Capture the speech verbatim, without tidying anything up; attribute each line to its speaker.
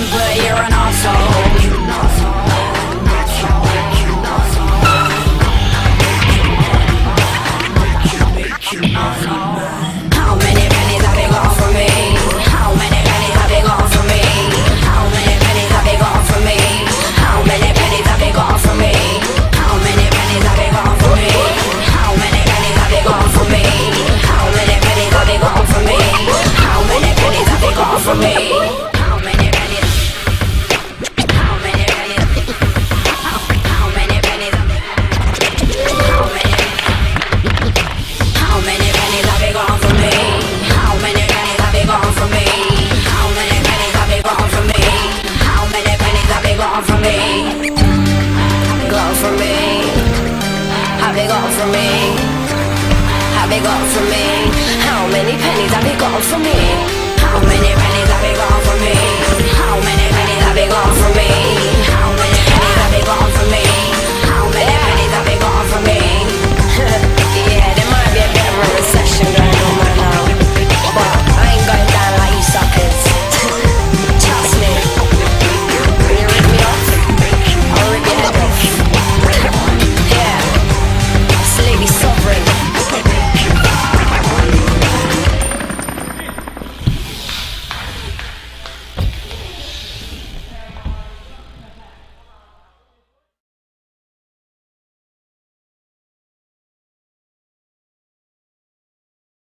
Speaker 1: but you're an asshole. How many pennies have they got from me? How many pennies have they got from me? How many pennies have they got from me? How many pennies have they got from me? How many pennies have they got from me? How many pennies have they got from me? How many pennies have they got from me? How many pennies have they got from me? How many pennies? How many pennies? How many pennies? How many? How many pennies have they got from me? How many pennies have they got from me? How many pennies have they got from me? How many pennies have they got from me? Got from me? Have they got from me? Have they got from me? How many pennies have they got from me?